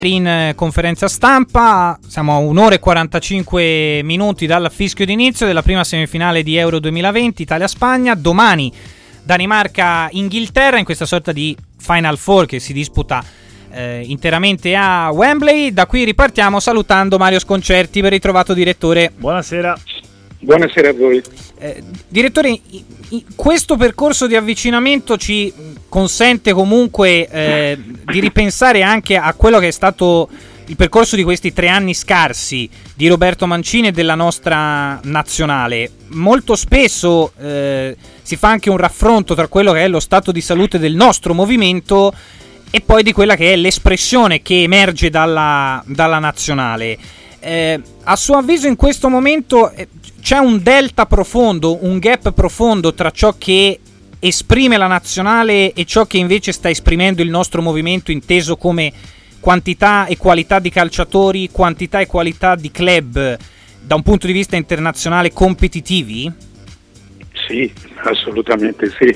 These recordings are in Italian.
in conferenza stampa. Siamo a 1 ora e 45 minuti dal fischio d'inizio della prima semifinale di Euro 2020 Italia-Spagna. Domani Danimarca-Inghilterra in questa sorta di Final Four che si disputa interamente a Wembley. Da qui ripartiamo salutando Mario Sconcerti, ben ritrovato direttore. Buonasera. Buonasera a voi. Direttore, questo percorso di avvicinamento ci consente comunque di ripensare anche a quello che è stato il percorso di questi 3 anni scarsi di Roberto Mancini e della nostra nazionale. Molto spesso si fa anche un raffronto tra quello che è lo stato di salute del nostro movimento e poi di quella che è l'espressione che emerge dalla nazionale. A suo avviso in questo momento c'è un delta profondo, un gap profondo tra ciò che esprime la nazionale e ciò che invece sta esprimendo il nostro movimento, inteso come quantità e qualità di calciatori, quantità e qualità di club da un punto di vista internazionale competitivi? Sì, assolutamente sì.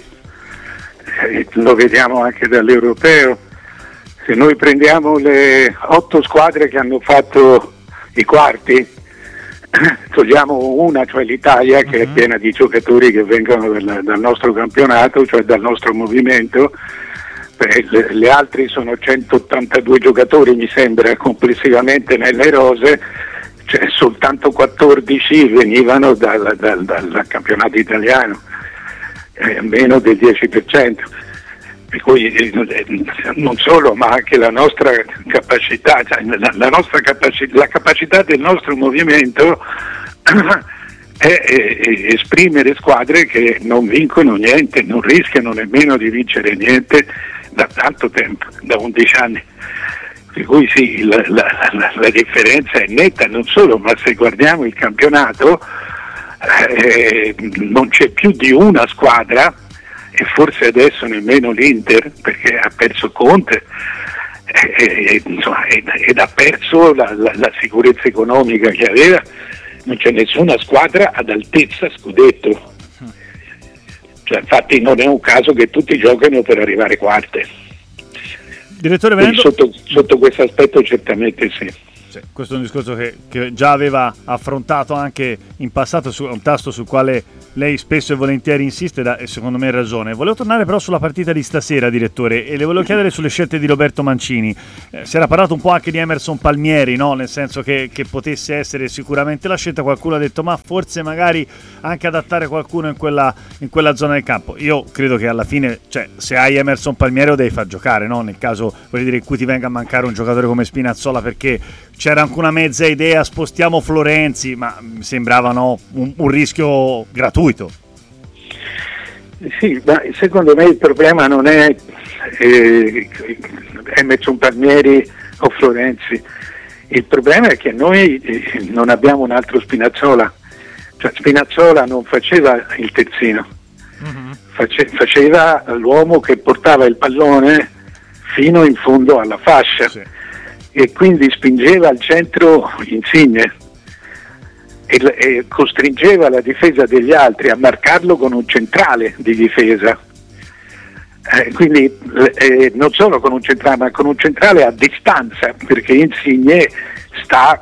Lo vediamo anche dall'europeo. Se noi prendiamo le 8 squadre che hanno fatto i quarti, togliamo una, cioè l'Italia, che è piena di giocatori che vengono dal nostro campionato, cioè dal nostro movimento. Le altre sono 182 giocatori, mi sembra, complessivamente nelle rose, cioè soltanto 14 venivano dal campionato italiano, meno del 10%. Per cui non solo, ma anche la nostra capacità, cioè la capacità del nostro movimento è esprimere squadre che non vincono niente, non rischiano nemmeno di vincere niente da tanto tempo, da 11 anni. Per cui sì, la differenza è netta, non solo, ma se guardiamo il campionato non c'è più di una squadra, e forse adesso nemmeno l'Inter, perché ha perso Conte ed ha perso la sicurezza economica che aveva. Non c'è nessuna squadra ad altezza scudetto, cioè, infatti non è un caso che tutti giocano per arrivare quarte. Direttore, sotto questo aspetto certamente sì. Questo è un discorso che già aveva affrontato anche in passato, su un tasto sul quale lei spesso e volentieri insiste e secondo me ha ragione. Volevo tornare però sulla partita di stasera, direttore, e le volevo chiedere sulle scelte di Roberto Mancini. Si era parlato un po' anche di Emerson Palmieri, no? Nel senso che potesse essere sicuramente la scelta. Qualcuno ha detto ma forse magari anche adattare qualcuno in quella zona del campo. Io credo che alla fine, cioè, se hai Emerson Palmieri lo devi far giocare, no? Nel caso, voglio dire, in cui ti venga a mancare un giocatore come Spinazzola, perché c'era anche una mezza idea, spostiamo Florenzi, ma mi sembrava un rischio gratuito. Sì, ma secondo me il problema non è Emerson Palmieri o Florenzi, il problema è che noi non abbiamo un altro Spinazzola, cioè Spinazzola non faceva il terzino, faceva l'uomo che portava il pallone fino in fondo alla fascia. Sì. E quindi spingeva al centro Insigne e costringeva la difesa degli altri a marcarlo con un centrale di difesa, quindi non solo con un centrale, ma con un centrale a distanza, perché Insigne sta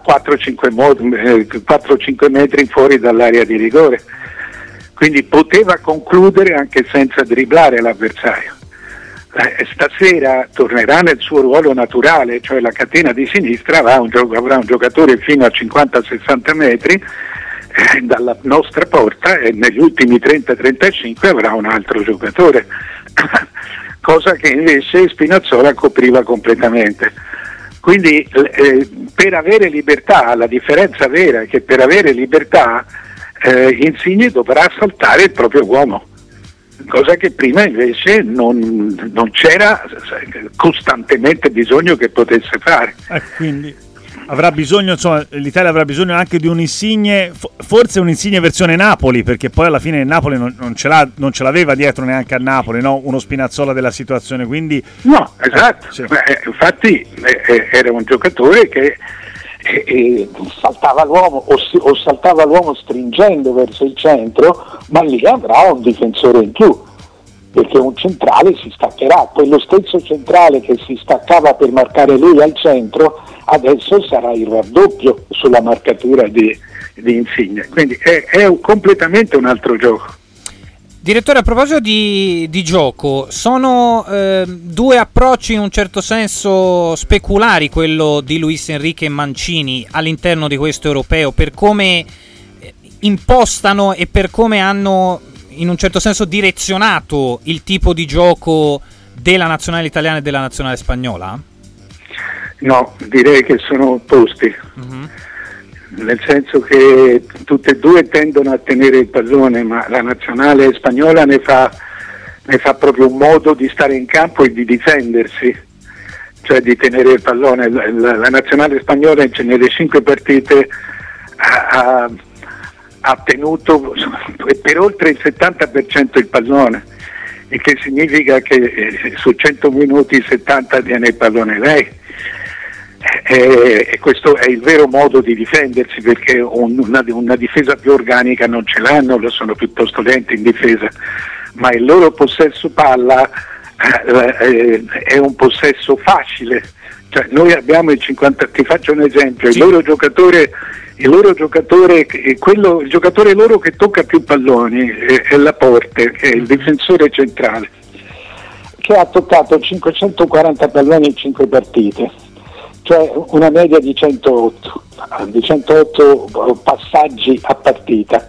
4-5 metri fuori dall'area di rigore, quindi poteva concludere anche senza dribblare l'avversario. Stasera tornerà nel suo ruolo naturale, cioè la catena di sinistra avrà un giocatore fino a 50-60 metri dalla nostra porta e negli ultimi 30-35 avrà un altro giocatore, cosa che invece Spinazzola copriva completamente. Quindi per avere libertà, la differenza vera è che per avere libertà Insigne dovrà saltare il proprio uomo, cosa che prima invece non c'era costantemente bisogno che potesse fare. Quindi avrà bisogno, insomma, l'Italia avrà bisogno anche di un Insigne, forse un Insigne versione Napoli, perché poi alla fine il Napoli non ce l'aveva dietro neanche a Napoli, no? Uno Spinazzola della situazione, quindi no, esatto, sì. Infatti era un giocatore che saltava l'uomo o saltava l'uomo stringendo verso il centro, ma lì avrà un difensore in più, perché un centrale si staccherà, quello stesso centrale che si staccava per marcare lui al centro adesso sarà il raddoppio sulla marcatura di Insigne, quindi è completamente un altro gioco. Direttore, a proposito di gioco, sono due approcci in un certo senso speculari, quello di Luis Enrique e Mancini all'interno di questo europeo, per come impostano e per come hanno in un certo senso direzionato il tipo di gioco della nazionale italiana e della nazionale spagnola? No, direi che sono opposti. Nel senso che tutte e due tendono a tenere il pallone, ma la nazionale spagnola ne fa proprio un modo di stare in campo e di difendersi, cioè di tenere il pallone. La nazionale spagnola nelle 5 partite ha tenuto per oltre il 70% il pallone, il che significa che su 100 minuti 70 tiene il pallone lei. E questo è il vero modo di difendersi, perché una difesa più organica non ce l'hanno, lo sono piuttosto lenti in difesa, ma il loro possesso palla è un possesso facile, cioè noi abbiamo il 50, ti faccio un esempio, il loro giocatore loro che tocca più palloni è Laporte, che è il difensore centrale, che ha toccato 540 palloni in 5 partite, cioè una media di 108 passaggi a partita,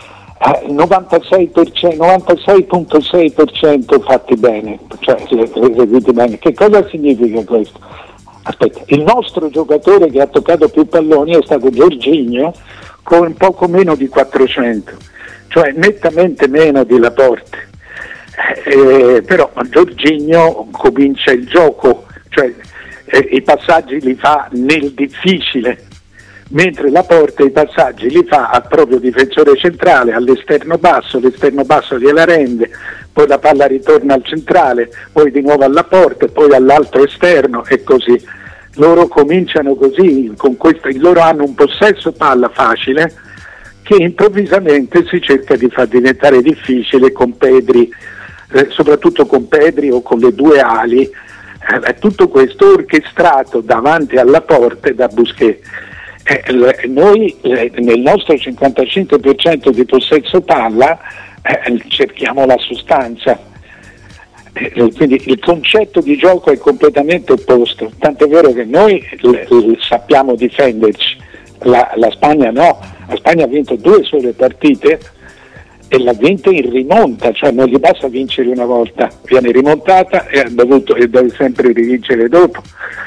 96,6% fatti bene, cioè eseguiti bene. Che cosa significa questo? Aspetta, il nostro giocatore che ha toccato più palloni è stato Jorginho, con poco meno di 400, cioè nettamente meno di Laporte, però Jorginho comincia il gioco, cioè i passaggi li fa nel difficile, mentre Laporte i passaggi li fa al proprio difensore centrale, all'esterno basso, l'esterno basso gliela rende, poi la palla ritorna al centrale, poi di nuovo alla Laporte, poi all'altro esterno e così. Loro cominciano così, con questo, loro hanno un possesso palla facile che improvvisamente si cerca di far diventare difficile con Pedri, soprattutto con Pedri o con le due ali. Tutto questo orchestrato davanti alla porta da Busquets. Noi nel nostro 55% di possesso palla cerchiamo la sostanza, quindi il concetto di gioco è completamente opposto, tant'è vero che noi sappiamo difenderci, la Spagna no, la Spagna ha vinto 2 sole partite e l'ha vinta in rimonta, cioè non gli basta vincere una volta, viene rimontata e deve sempre rivincere dopo.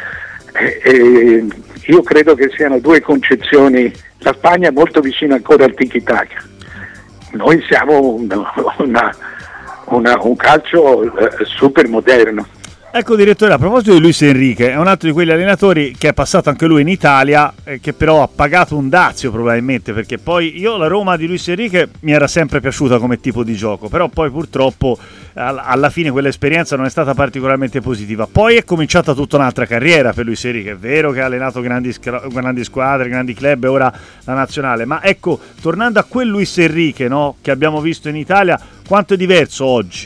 Io credo che siano 2 concezioni. La Spagna è molto vicina ancora al tiki-taka, noi siamo un calcio super moderno. Ecco, direttore, a proposito di Luis Enrique, è un altro di quegli allenatori che è passato anche lui in Italia, che però ha pagato un dazio probabilmente, perché poi la Roma di Luis Enrique mi era sempre piaciuta come tipo di gioco, però poi purtroppo alla fine quell'esperienza non è stata particolarmente positiva. Poi è cominciata tutta un'altra carriera per Luis Enrique, è vero che ha allenato grandi squadre, grandi club e ora la nazionale, ma ecco, tornando a quel Luis Enrique, no, che abbiamo visto in Italia, quanto è diverso oggi?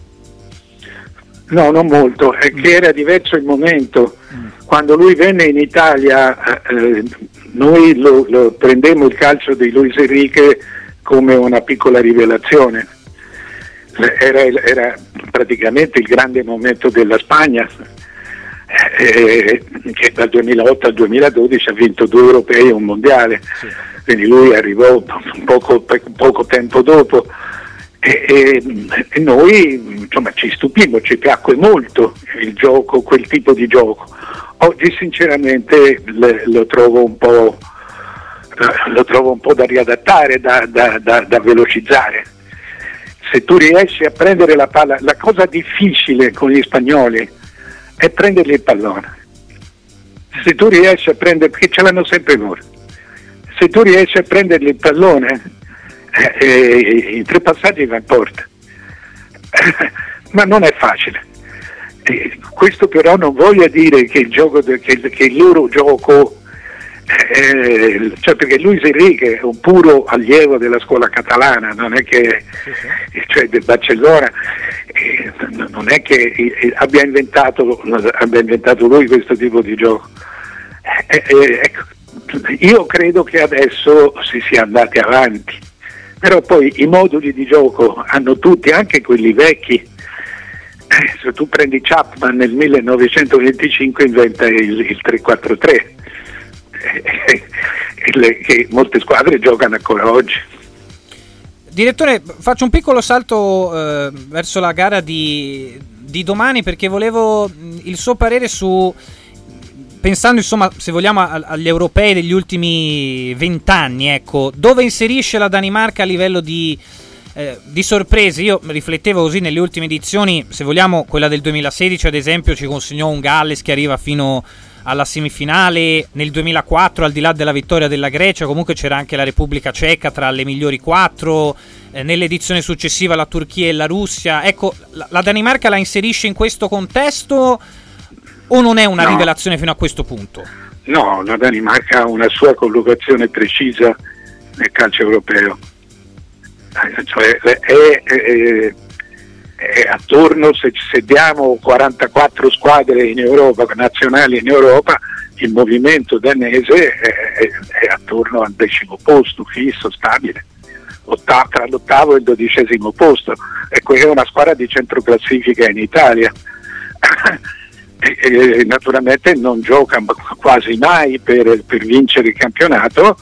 No, non molto, è che era diverso il momento. Quando lui venne in Italia noi lo prendemmo il calcio di Luis Enrique come una piccola rivelazione. Era praticamente il grande momento della Spagna, che dal 2008 al 2012 ha vinto 2 europei e un mondiale, sì. Quindi lui arrivò poco tempo dopo. E noi insomma ci stupimmo, ci piacque molto il gioco, quel tipo di gioco. Oggi sinceramente lo trovo un po' da riadattare, da velocizzare. Se tu riesci a prendere la palla, la cosa difficile con gli spagnoli è prendergli il pallone. Se tu riesci a prendere, perché ce l'hanno sempre loro, se tu riesci a prendergli il pallone in 3 passaggi va in porta. Ma non è facile. Questo però non voglia dire che il gioco che il loro gioco cioè, perché Luis Enrique è un puro allievo della scuola catalana, non è che cioè del Barcellona, non è che abbia inventato lui questo tipo di gioco. Ecco, io credo che adesso si sia andati avanti, però poi i moduli di gioco hanno tutti, anche quelli vecchi. Se tu prendi Chapman nel 1925 inventa il 3-4-3, che molte squadre giocano ancora oggi. Direttore, faccio un piccolo salto verso la gara di domani, perché volevo il suo parere su, pensando insomma, se vogliamo, agli europei degli ultimi 20 anni, ecco, dove inserisce la Danimarca a livello di sorprese. Io riflettevo così nelle ultime edizioni, se vogliamo quella del 2016 ad esempio ci consegnò un Galles che arriva fino alla semifinale, nel 2004 al di là della vittoria della Grecia comunque c'era anche la Repubblica Ceca tra le migliori 4, nell'edizione successiva la Turchia e la Russia. Ecco, la Danimarca la inserisce in questo contesto o non è una rivelazione fino a questo punto? No, la Danimarca ha una sua collocazione precisa nel calcio europeo. Cioè è attorno, se diamo 44 squadre in Europa, nazionali in Europa, il movimento danese è attorno al 10° posto, fisso, stabile, tra l'8° e il 12° posto. Ecco, è una squadra di centroclassifica in Italia. E naturalmente non gioca quasi mai per vincere il campionato,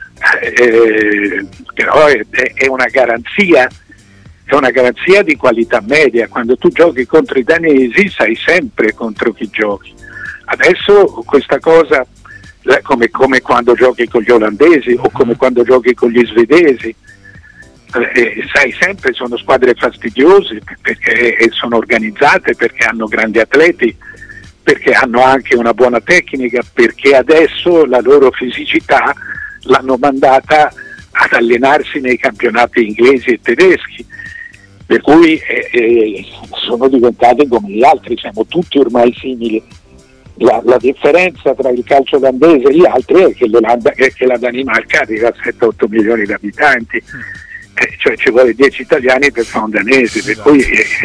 però è una garanzia. È una garanzia di qualità media. Quando tu giochi contro i danesi sai sempre contro chi giochi. Adesso questa cosa, come quando giochi con gli olandesi o come quando giochi con gli svedesi, sai sempre sono squadre fastidiose perché sono organizzate, perché hanno grandi atleti, perché hanno anche una buona tecnica, perché adesso la loro fisicità l'hanno mandata ad allenarsi nei campionati inglesi e tedeschi, per cui sono diventati come gli altri, siamo tutti ormai simili. La differenza tra il calcio olandese e gli altri è che la Danimarca arriva a 7-8 milioni di abitanti, cioè ci vuole 10 italiani per fare un danese, per cui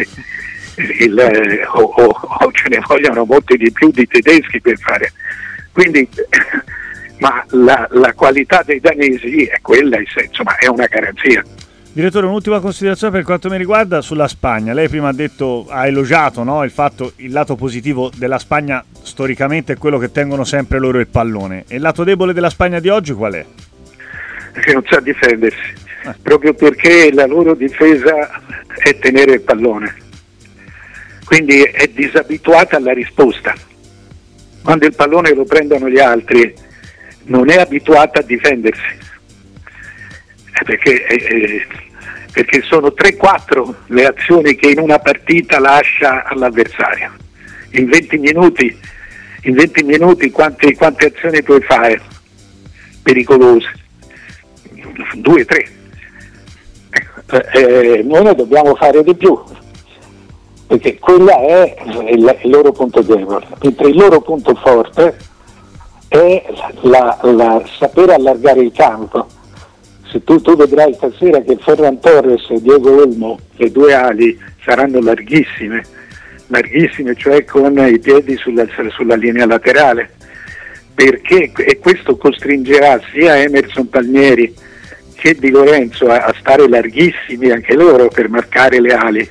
o ce ne vogliono molti di più di tedeschi per fare. Quindi ma la qualità dei danesi è quella, insomma, è una garanzia. Direttore, un'ultima considerazione per quanto mi riguarda sulla Spagna. Lei prima ha elogiato, no, il lato positivo della Spagna storicamente è quello che tengono sempre loro il pallone. E il lato debole della Spagna di oggi qual è? Che non sa difendersi, proprio perché la loro difesa è tenere il pallone, quindi è disabituata alla risposta. Quando il pallone lo prendono gli altri non è abituata a difendersi, perché sono 3-4 le azioni che in una partita lascia all'avversario. In 20 minuti quante azioni puoi fare pericolose? 2-3. Noi ne dobbiamo fare di più, perché quella è il loro punto debole, mentre il loro punto forte è la saper allargare il campo. Se tu vedrai stasera che Ferran Torres e Diego Olmo, le due ali, saranno larghissime, cioè con i piedi sulla linea laterale, perché e questo costringerà sia Emerson Palmieri che Di Lorenzo a stare larghissimi anche loro per marcare le ali.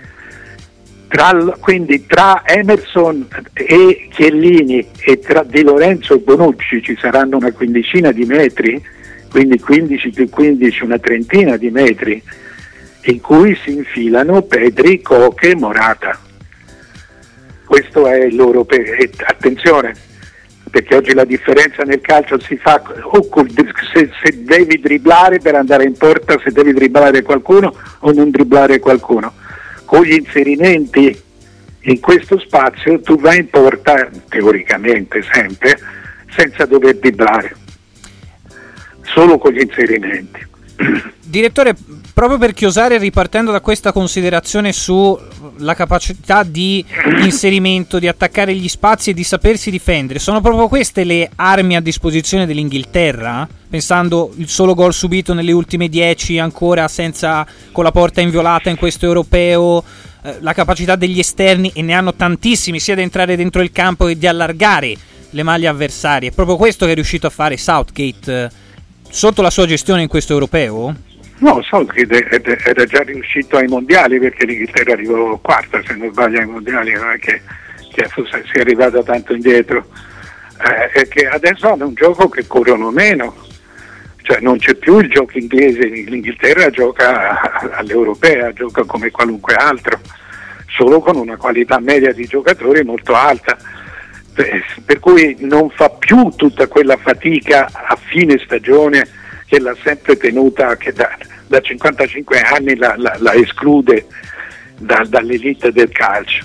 Quindi tra Emerson e Chiellini e tra Di Lorenzo e Bonucci ci saranno una quindicina di metri, quindi 15 più 15, una trentina di metri, in cui si infilano Pedri, Koke e Morata. Questo è il loro attenzione, perché oggi la differenza nel calcio si fa se devi dribblare per andare in porta, se devi dribblare qualcuno o non dribblare qualcuno. Con gli inserimenti in questo spazio tu vai in porta, teoricamente sempre, senza dover dribblare, solo con gli inserimenti. Direttore, proprio per chiusare, ripartendo da questa considerazione sulla capacità di inserimento, di attaccare gli spazi e di sapersi difendere, sono proprio queste le armi a disposizione dell'Inghilterra? Pensando il solo gol subito nelle ultime 10 ancora con la porta inviolata in questo europeo, la capacità degli esterni, e ne hanno tantissimi, sia di entrare dentro il campo che di allargare le maglie avversarie. È proprio questo che è riuscito a fare Southgate sotto la sua gestione in questo europeo? No, Southgate era già riuscito ai mondiali, perché l'Inghilterra arrivò quarta, se non sbaglio, ai mondiali, non è che sia arrivata tanto indietro. È che adesso hanno un gioco che corrono meno, cioè non c'è più il gioco inglese, l'Inghilterra gioca all'europea, gioca come qualunque altro, solo con una qualità media di giocatori molto alta, per cui non fa più tutta quella fatica a fine stagione che l'ha sempre tenuta, che da 55 anni la esclude dall'elite del calcio.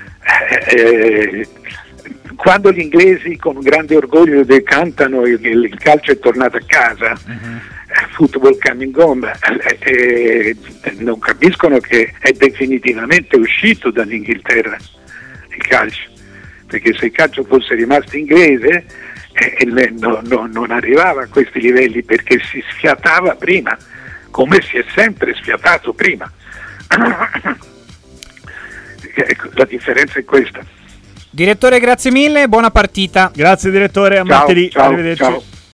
Quando gli inglesi con grande orgoglio decantano il calcio è tornato a casa, football coming home, non capiscono che è definitivamente uscito dall'Inghilterra il calcio, perché se il calcio fosse rimasto inglese non arrivava a questi livelli, perché si sfiatava prima, come si è sempre sfiatato prima. La differenza è questa. Direttore, grazie mille, buona partita. Grazie direttore, a martedì, arrivederci. Ciao.